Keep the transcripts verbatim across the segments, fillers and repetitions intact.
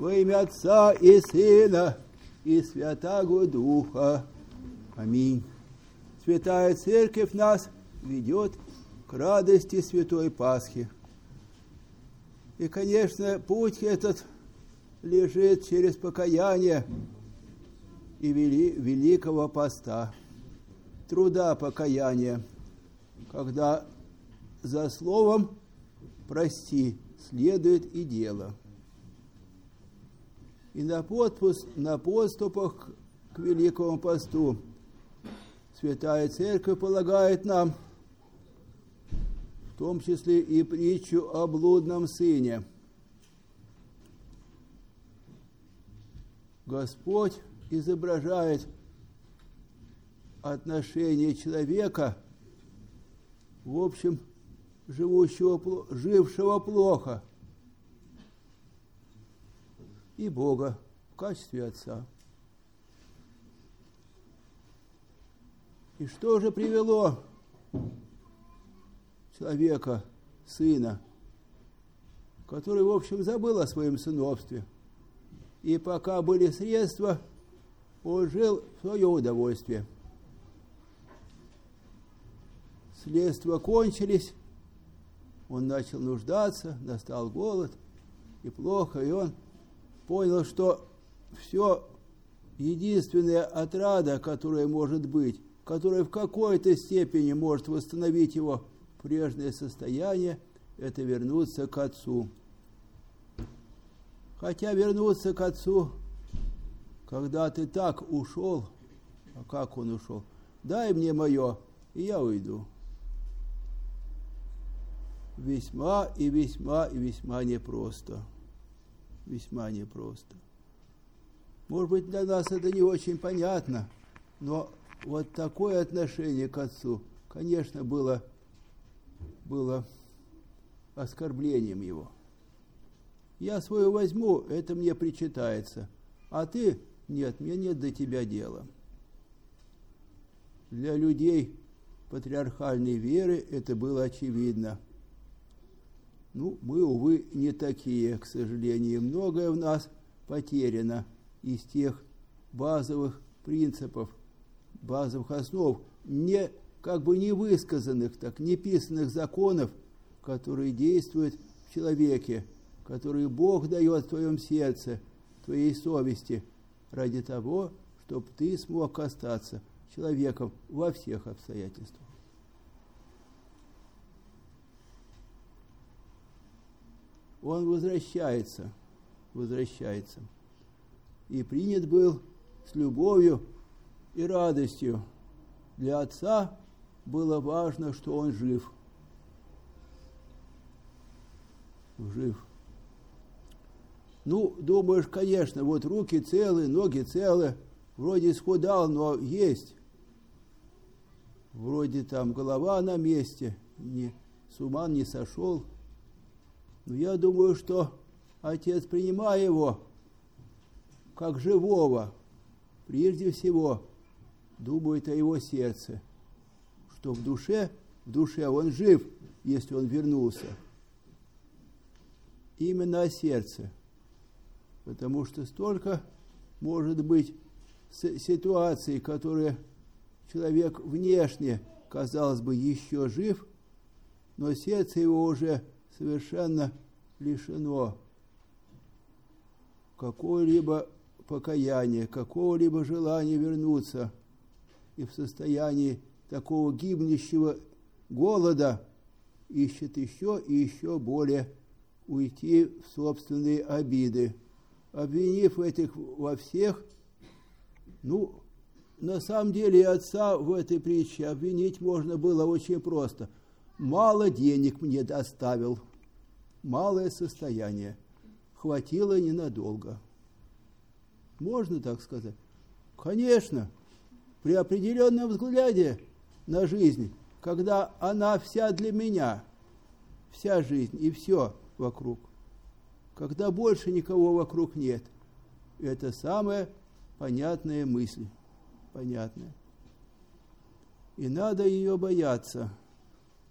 во имя Отца и Сына и Святаго Духа. Аминь. Святая Церковь нас ведет к радости Святой Пасхи. И, конечно, путь этот лежит через покаяние и вели, великого поста, труда покаяния, когда за словом «прости» следует и дело. И на, подпуск, на подступах к великому посту Святая Церковь полагает нам в том числе и притчу о блудном сыне. Господь изображает отношение человека, в общем, живущего, жившего плохо, и Бога в качестве Отца. И что же привело человека, сына, который, в общем, забыл о своем сыновстве, и пока были средства, он жил в свое удовольствие. Средства кончились, он начал нуждаться, настал голод, и плохо, и он понял, что все единственная отрада, которая может быть, которая в какой-то степени может восстановить его прежнее состояние, это вернуться к Отцу. Хотя вернуться к Отцу, когда ты так ушел, а как он ушел? Дай мне мое, и я уйду. Весьма и весьма и весьма непросто. Весьма непросто. Может быть, для нас это не очень понятно, но вот такое отношение к Отцу, конечно, было, было оскорблением его. Я свое возьму, это мне причитается, а ты, нет, мне нет до тебя дела. Для людей патриархальной веры это было очевидно. Ну, мы, увы, не такие, к сожалению. Многое в нас потеряно из тех базовых принципов, базовых основ, не, как бы не высказанных, так, не писанных законов, которые действуют в человеке, которые Бог дает в твоем сердце, в твоей совести, ради того, чтобы ты смог остаться человеком во всех обстоятельствах. Он возвращается, возвращается. И принят был с любовью и радостью. Для Отца было важно, что он жив. Жив. Ну, думаешь, конечно, вот руки целы, ноги целы, вроде исхудал, но есть. Вроде там голова на месте, не, с ума не сошел. Но я думаю, что Отец, принимая его как живого, прежде всего думает о его сердце, что в душе, в душе он жив, если он вернулся. Именно о сердце. Потому что столько может быть ситуаций, которые человек внешне, казалось бы, еще жив, но сердце его уже совершенно лишено какого-либо покаяния, какого-либо желания вернуться, и в состоянии такого гибнущего голода ищет еще и еще более уйти в собственные обиды, обвинив этих во всех. Ну, на самом деле и Отца в этой притче обвинить можно было очень просто. Мало денег мне доставил, малое состояние, хватило ненадолго. Можно так сказать? Конечно, при определенном взгляде на жизнь, когда она вся для меня, вся жизнь и все вокруг, когда больше никого вокруг нет, это самая понятная мысль, понятная. И надо ее бояться.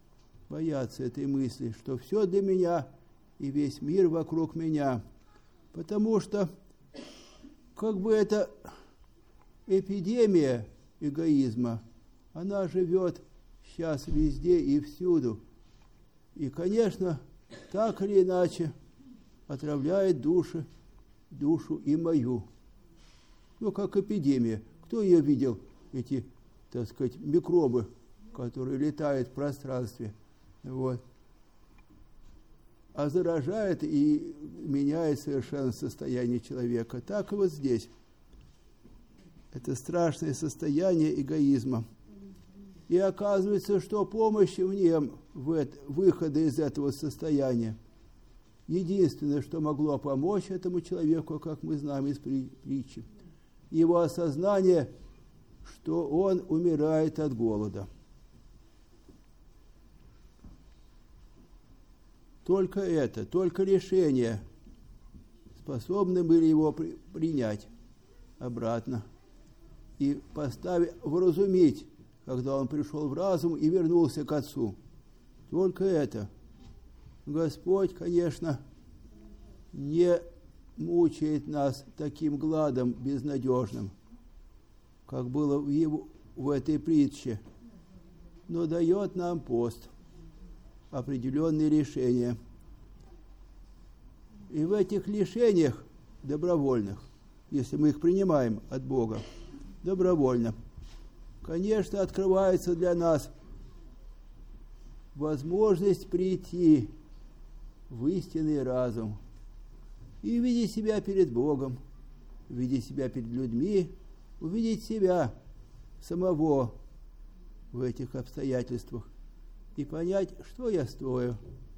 Бояться этой мысли, что все для меня и весь мир вокруг меня. Потому что как бы эта эпидемия эгоизма, она живет сейчас везде и всюду. И, конечно, так или иначе отравляет души, душу и мою. Ну, как эпидемия. Кто ее видел, эти, так сказать, микробы, которые летают в пространстве? Вот. А заражает и меняет совершенно состояние человека. Так и вот здесь. Это страшное состояние эгоизма. И оказывается, что помощи в нем, в это, выхода из этого состояния, единственное, что могло помочь этому человеку, как мы знаем из притчи, его осознание, что он умирает от голода. Только это, только решение способны были его при, принять обратно и поставить, вразумить, когда он пришел в разум и вернулся к Отцу. Только это. Господь, конечно, не мучает нас таким гладом безнадежным, как было в, его, в этой притче, но дает нам пост, определенные решения. И в этих решениях добровольных, если мы их принимаем от Бога, добровольно, конечно, открывается для нас возможность прийти в истинный разум и увидеть себя перед Богом, увидеть себя перед людьми, увидеть себя самого в этих обстоятельствах и понять, что я стою,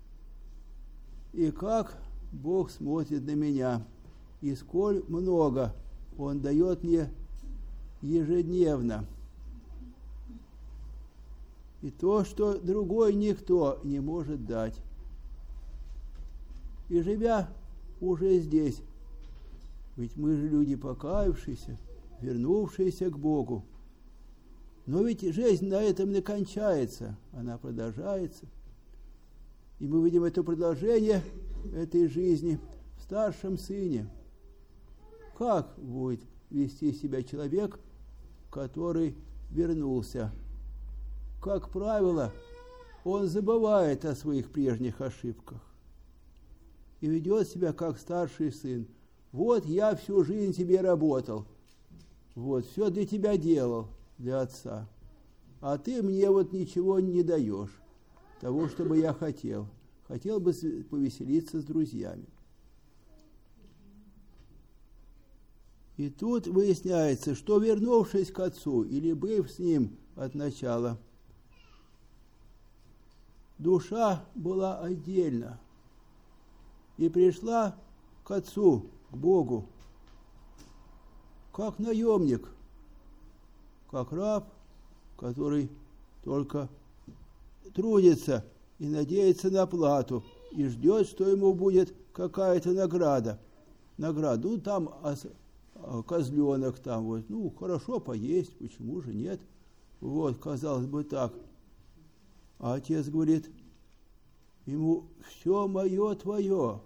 и как Бог смотрит на меня, и сколь много Он дает мне ежедневно. И то, что другой никто не может дать. И живя уже здесь, ведь мы же люди покаявшиеся, вернувшиеся к Богу, но ведь жизнь на этом не кончается, она продолжается. И мы видим это продолжение этой жизни в старшем сыне. Как будет вести себя человек, который вернулся? Как правило, он забывает о своих прежних ошибках и ведет себя как старший сын. Вот я всю жизнь тебе работал, вот все для тебя делал, для отца, а ты мне вот ничего не даешь, того, что бы я хотел. Хотел бы повеселиться с друзьями. И тут выясняется, что, вернувшись к Отцу или быв с Ним от начала, душа была отдельна и пришла к Отцу, к Богу, как наемник, как раб, который только трудится и надеется на плату, и ждет, что ему будет какая-то награда. Награда, ну там козленок, там вот, ну хорошо поесть, почему же нет? Вот, казалось бы так. А отец говорит ему: все мое твое.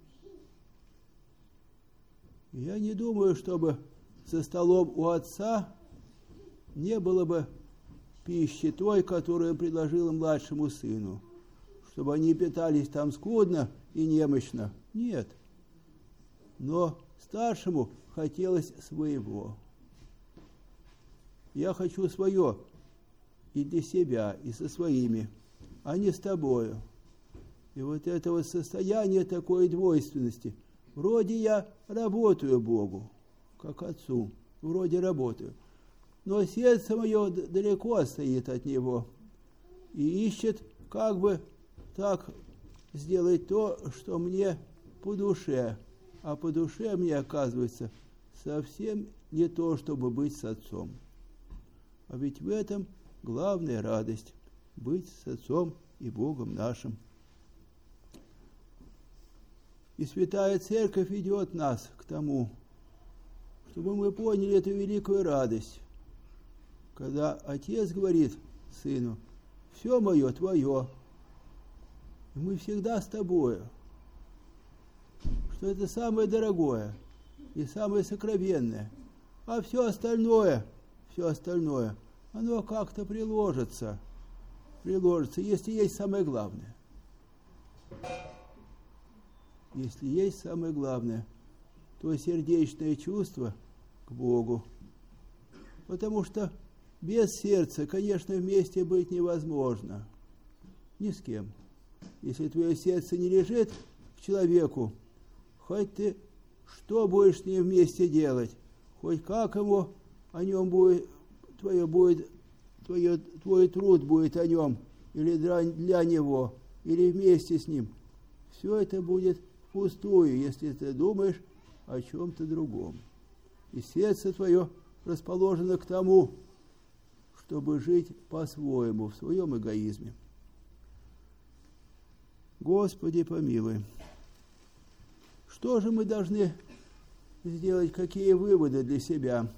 Я не думаю, чтобы за столом у отца не было бы пищи той, которую он предложил младшему сыну, чтобы они питались там скудно и немощно. Нет. Но старшему хотелось своего. Я хочу свое и для себя, и со своими, а не с тобою. И вот это вот состояние такой двойственности. Вроде я работаю Богу, как Отцу, вроде работаю, но сердце мое далеко стоит от Него и ищет, как бы так сделать то, что мне по душе, а по душе мне, оказывается, совсем не то, чтобы быть с Отцом. А ведь в этом главная радость – быть с Отцом и Богом нашим. И Святая Церковь ведет нас к тому, чтобы мы поняли эту великую радость, когда Отец говорит Сыну: все мое твое, и мы всегда с тобою. что это самое дорогое и самое сокровенное. А все остальное, все остальное, оно как-то приложится, приложится, если есть самое главное. Если есть самое главное, то сердечное чувство к Богу. Потому что без сердца, конечно, вместе быть невозможно. Ни с кем. Если твое сердце не лежит к человеку, хоть ты что будешь с ним вместе делать, хоть как ему о нем будет, твое будет, твое, твой труд будет о нем, или для, для него, или вместе с ним, все это будет впустую, если ты думаешь о чем-то другом. И сердце твое расположено к тому, чтобы жить по-своему, в своем эгоизме. Господи, помилуй. Что же мы должны сделать, какие выводы для себя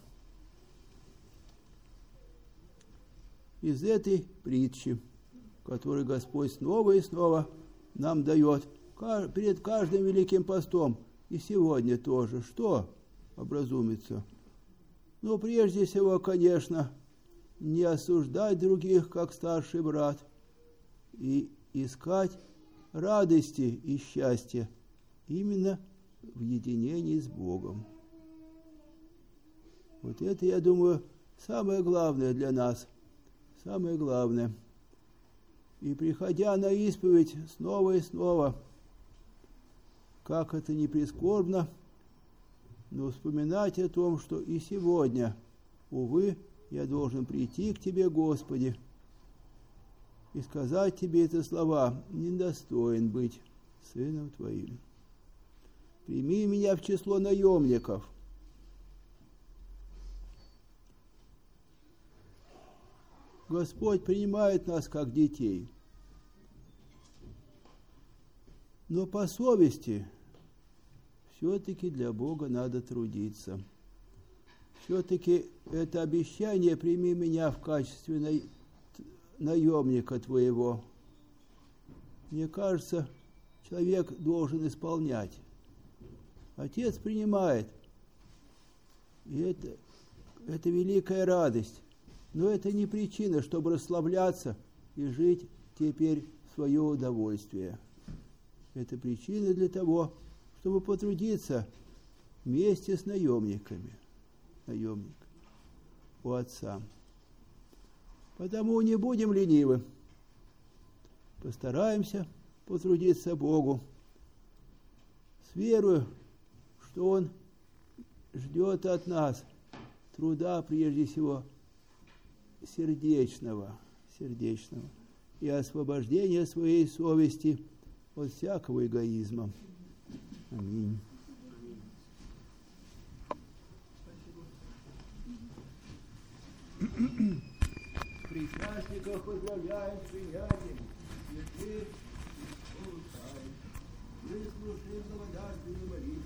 из этой притчи, которую Господь снова и снова нам дает перед каждым великим постом, и сегодня тоже? Что образумится? Ну, прежде всего, конечно, не осуждать других, как старший брат, и искать радости и счастья именно в единении с Богом. Вот это, я думаю, самое главное для нас, самое главное. И приходя на исповедь снова и снова, как это ни прискорбно, но вспоминать о том, что и сегодня, увы, я должен прийти к Тебе, Господи, и сказать Тебе эти слова: недостоин быть сыном Твоим. Прими меня в число наемников. Господь принимает нас как детей. Но по совести все-таки для Бога надо трудиться. Все-таки это обещание: прими меня в качестве наемника Твоего. Мне кажется, человек должен исполнять. Отец принимает. И это, это великая радость. Но это не причина, чтобы расслабляться и жить теперь в свое удовольствие. Это причина для того, чтобы потрудиться вместе с наемниками. Наемник у Отца. Потому не будем ленивы. Постараемся потрудиться Богу с верою, что Он ждет от нас труда, прежде всего, сердечного, сердечного и освобождения своей совести от всякого эгоизма. Аминь. Причастников поздравляем с принятием святых и слушаем. Мы слушаем благодарственную молитву.